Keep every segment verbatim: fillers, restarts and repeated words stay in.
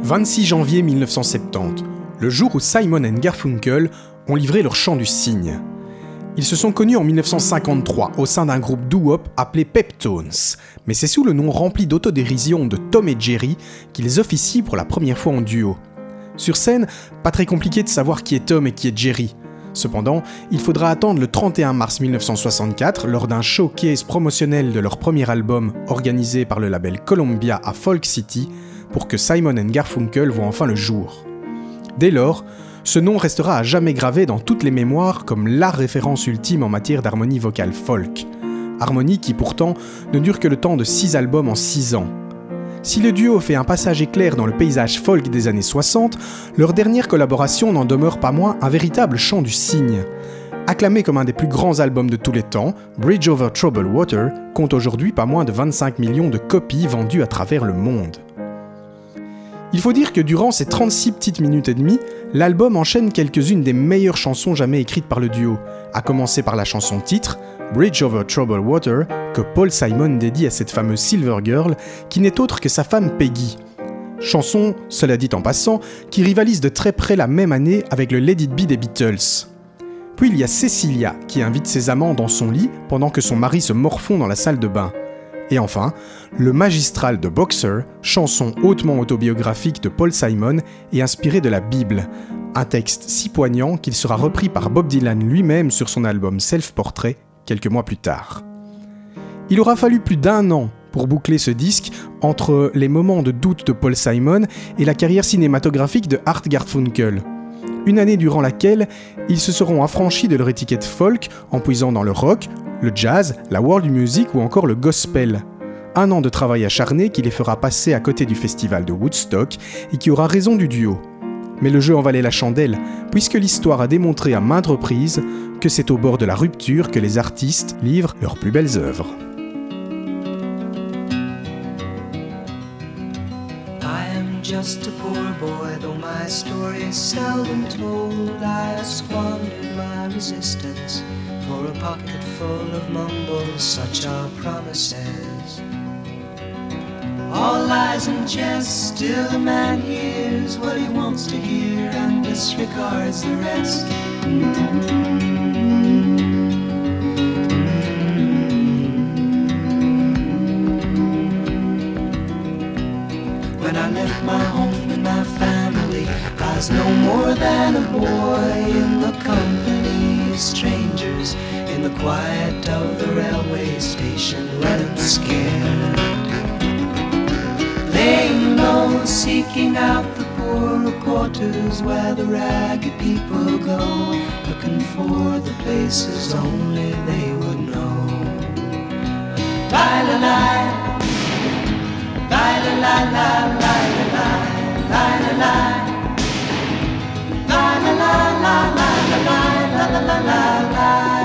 vingt-six janvier mille neuf cent soixante-dix, le jour où Simon and Garfunkel ont livré leur chant du cygne. Ils se sont connus en mille neuf cent cinquante-trois au sein d'un groupe doo-wop appelé Peptones, mais c'est sous le nom rempli d'autodérision de Tom et Jerry qu'ils officient pour la première fois en duo. Sur scène, pas très compliqué de savoir qui est Tom et qui est Jerry. Cependant, il faudra attendre le trente et un mars mille neuf cent soixante-quatre, lors d'un showcase promotionnel de leur premier album organisé par le label Columbia à Folk City, pour que Simon and Garfunkel voient enfin le jour. Dès lors, ce nom restera à jamais gravé dans toutes les mémoires comme la référence ultime en matière d'harmonie vocale folk. Harmonie qui pourtant ne dure que le temps de six albums en six ans. Si le duo fait un passage éclair dans le paysage folk des années soixante, leur dernière collaboration n'en demeure pas moins un véritable chant du cygne. Acclamé comme un des plus grands albums de tous les temps, Bridge Over Troubled Water compte aujourd'hui pas moins de vingt-cinq millions de copies vendues à travers le monde. Il faut dire que durant ces trente-six petites minutes et demie, l'album enchaîne quelques-unes des meilleures chansons jamais écrites par le duo, à commencer par la chanson titre, Bridge Over Troubled Water, que Paul Simon dédie à cette fameuse Silver Girl, qui n'est autre que sa femme Peggy. Chanson, cela dit en passant, qui rivalise de très près la même année avec le Let It Be des Beatles. Puis il y a Cecilia, qui invite ses amants dans son lit pendant que son mari se morfond dans la salle de bain. Et enfin, le magistral de Boxer, chanson hautement autobiographique de Paul Simon et inspirée de la Bible, un texte si poignant qu'il sera repris par Bob Dylan lui-même sur son album Self-Portrait quelques mois plus tard. Il aura fallu plus d'un an pour boucler ce disque entre les moments de doute de Paul Simon et la carrière cinématographique de Art Garfunkel. Une année durant laquelle ils se seront affranchis de leur étiquette folk en puisant dans le rock, le jazz, la world music ou encore le gospel. Un an de travail acharné qui les fera passer à côté du festival de Woodstock et qui aura raison du duo. Mais le jeu en valait la chandelle, puisque l'histoire a démontré à maintes reprises que c'est au bord de la rupture que les artistes livrent leurs plus belles œuvres. I am just a poor boy, though my story is seldom told. I have squandered my resistance for a pocket full of mumbles, such are promises. All lies and jest, still a man hears what he wants to hear and disregards the rest. When I left my home and my family, I was no more than a boy in the company of strangers, in the quiet of the railway station, running scared. Laying low, seeking out the poorer quarters where the ragged people go, looking for the places only they would know. Lie-la-lie, lie-la-lie, lie-la-lie, lie-la-lie, lie-la-lie, lie-la-lie, lie-la-lie.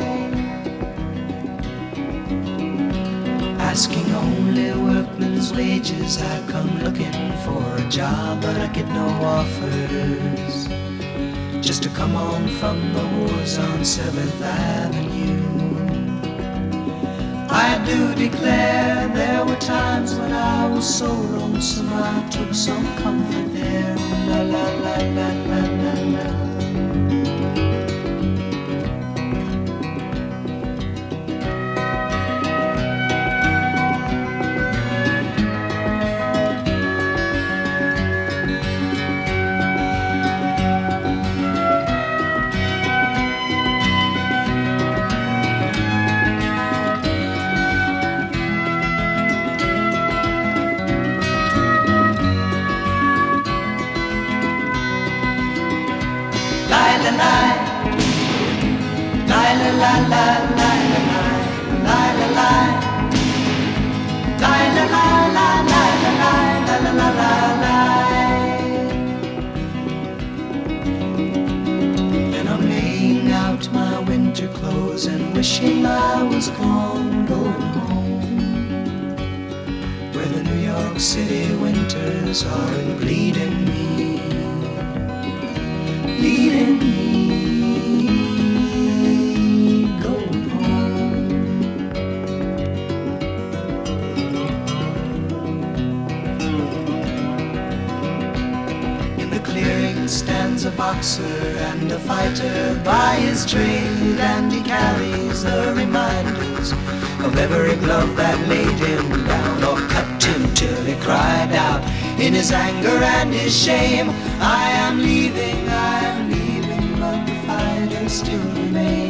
Asking only workmen's wages, I come looking for a job, but I get no offers. Just to come on from the wars on seventh Avenue. I do declare there were times when I was so lonesome I took some comfort there. La la la la la la la. And wishing I was gone, going home, where the New York City winters are bleeding me, bleeding me. the clearing stands a boxer and a fighter by his trade, and he carries the reminders of every glove that laid him down or cut him till he cried out in his anger and his shame, I am leaving, I am leaving, but the fighter still remains.